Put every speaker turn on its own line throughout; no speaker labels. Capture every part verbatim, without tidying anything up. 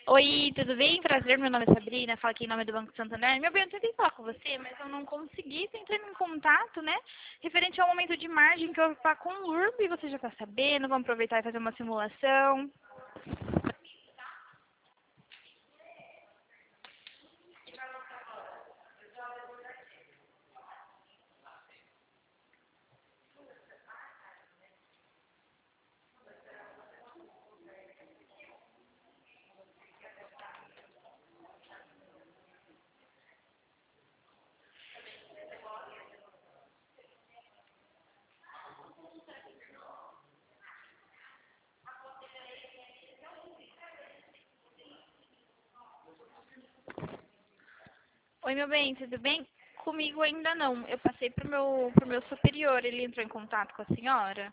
Oi, tudo bem? Prazer, meu nome é Sabrina, falo aqui em nome do Banco Santander. Meu bem, eu tentei falar com você, mas eu não consegui, tentei em contato, né? Referente ao aumento de margem que eu vou falar com o U R B, você já está sabendo, vamos aproveitar e fazer uma simulação. Oi, meu bem, tudo bem? Comigo ainda não, eu passei pro meu, pro meu superior, ele entrou em contato com a senhora?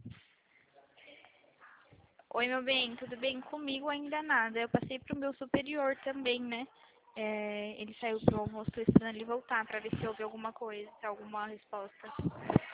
Oi, meu bem, tudo bem? Comigo ainda nada. Eu passei pro meu superior também, né? É, ele saiu pro almoço, tô esperando ele voltar pra ver se houve alguma coisa, se há alguma resposta.